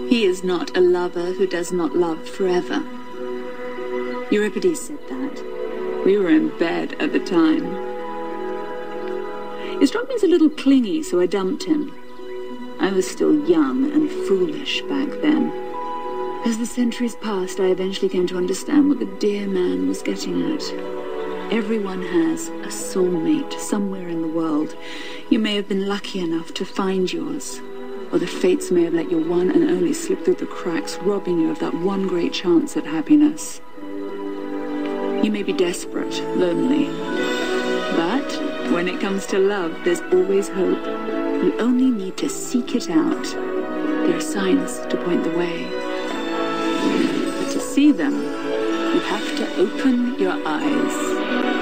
He is not a lover who does not love forever. Euripides said that. We were in bed at the time. He struck me as a little clingy, so I dumped him. I was still young and foolish back then. As the centuries passed, I eventually came to understand what the dear man was getting at. Everyone has a soulmate somewhere in the world. You may have been lucky enough to find yours, or the fates may have let your one and only slip through the cracks, robbing you of that one great chance at happiness. You may be desperate, lonely, but when it comes to love, there's always hope. You only need to seek it out. There are signs to point the way. But to see them, you have to open your eyes.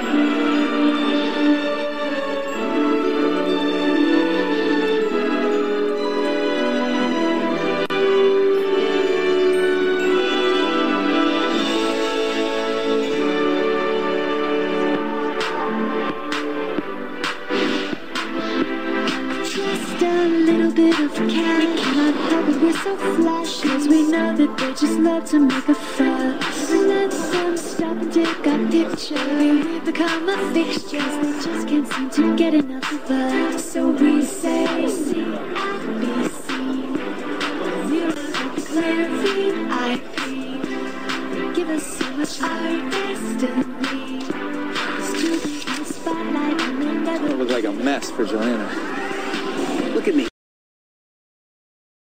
Just love to make a fuss. Let them stop and take a picture. We become a fixture. They just can't seem to get enough of us. So we say C, I, B, C. Zero, declare VIP. They give us so much our destiny. It's too big in the spotlight and they'll never... It looks like a mess for Joanna. Look at me.